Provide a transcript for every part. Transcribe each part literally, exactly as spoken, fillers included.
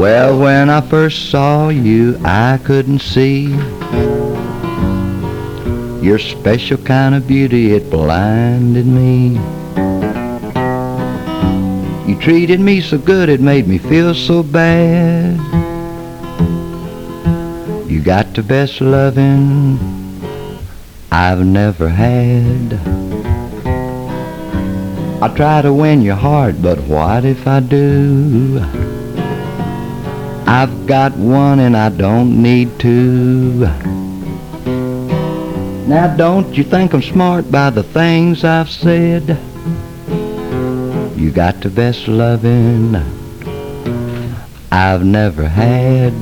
Well, when I first saw you, I couldn't see your special kind of beauty, it blinded me. You treated me so good, it made me feel so bad. You got the best loving I've never had. I try to win your heart, but what if I do? I've got one and I don't need two. Now don't you think I'm smart by the things I've said? You got the best loving I've never had.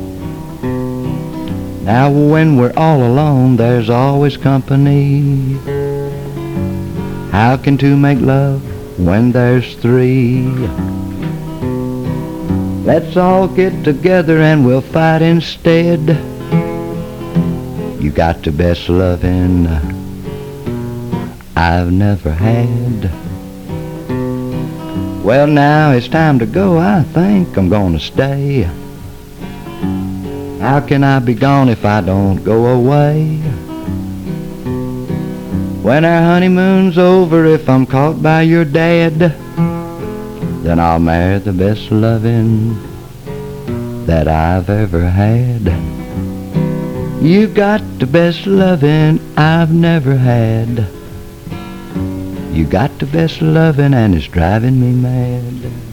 Now when we're all alone, there's always company. How can two make love when there's three? Let's all get together and we'll fight instead. You got the best loving I've never had. Well, now it's time to go. I think I'm gonna stay. How can I be gone if I don't go away? When our honeymoon's over, if I'm caught by your dad, then I'll marry the best loving that I've ever had. You got the best loving I've never had. You got the best loving and it's driving me mad.